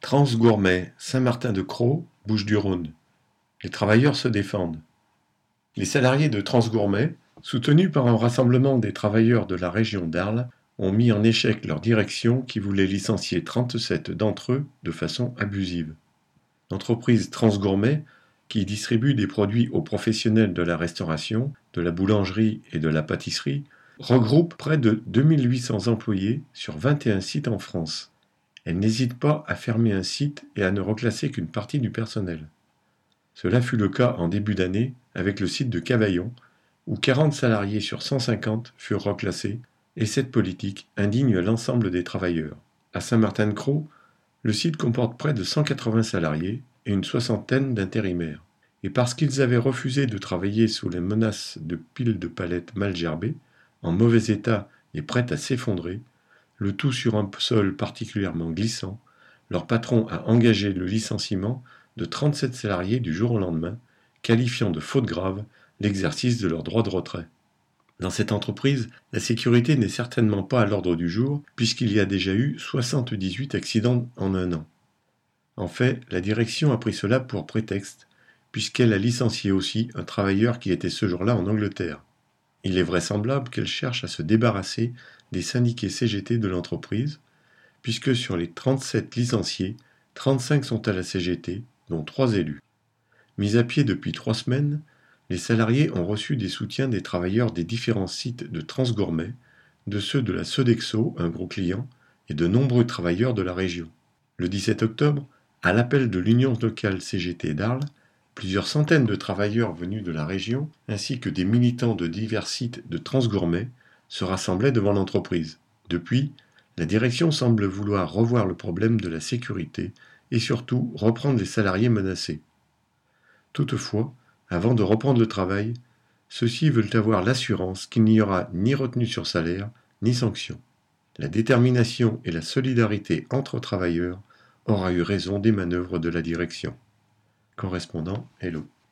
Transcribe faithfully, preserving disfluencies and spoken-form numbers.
Transgourmet, Saint-Martin-de-Crau, Bouches-du-Rhône. Les travailleurs se défendent. Les salariés de Transgourmet, soutenus par un rassemblement des travailleurs de la région d'Arles, ont mis en échec leur direction qui voulait licencier trente-sept d'entre eux de façon abusive. L'entreprise Transgourmet, qui distribue des produits aux professionnels de la restauration, de la boulangerie et de la pâtisserie, regroupe près de deux mille huit cents employés sur vingt et un sites en France. Elle n'hésite pas à fermer un site et à ne reclasser qu'une partie du personnel. Cela fut le cas en début d'année avec le site de Cavaillon, où quarante salariés sur cent cinquante furent reclassés, et cette politique indigne l'ensemble des travailleurs. À Saint-Martin-de-Crau, le site comporte près de cent quatre-vingts salariés et une soixantaine d'intérimaires. Et parce qu'ils avaient refusé de travailler sous les menaces de piles de palettes mal gerbées, en mauvais état et prêtes à s'effondrer, le tout sur un sol particulièrement glissant, leur patron a engagé le licenciement de trente-sept salariés du jour au lendemain, qualifiant de faute grave l'exercice de leur droit de retrait. Dans cette entreprise, la sécurité n'est certainement pas à l'ordre du jour, puisqu'il y a déjà eu soixante-dix-huit accidents en un an. En fait, la direction a pris cela pour prétexte, puisqu'elle a licencié aussi un travailleur qui était ce jour-là en Angleterre. Il est vraisemblable qu'elle cherche à se débarrasser des syndiqués C G T de l'entreprise, puisque sur les trente-sept licenciés, trente-cinq sont à la C G T, dont trois élus. Mis à pied depuis trois semaines, les salariés ont reçu des soutiens des travailleurs des différents sites de Transgourmet, de ceux de la Sodexo, un gros client, et de nombreux travailleurs de la région. Le dix-sept octobre, à l'appel de l'Union locale C G T d'Arles, plusieurs centaines de travailleurs venus de la région, ainsi que des militants de divers sites de Transgourmet, se rassemblaient devant l'entreprise. Depuis, la direction semble vouloir revoir le problème de la sécurité et surtout reprendre les salariés menacés. Toutefois, avant de reprendre le travail, ceux-ci veulent avoir l'assurance qu'il n'y aura ni retenue sur salaire, ni sanction. La détermination et la solidarité entre travailleurs aura eu raison des manœuvres de la direction. Correspondant Hello.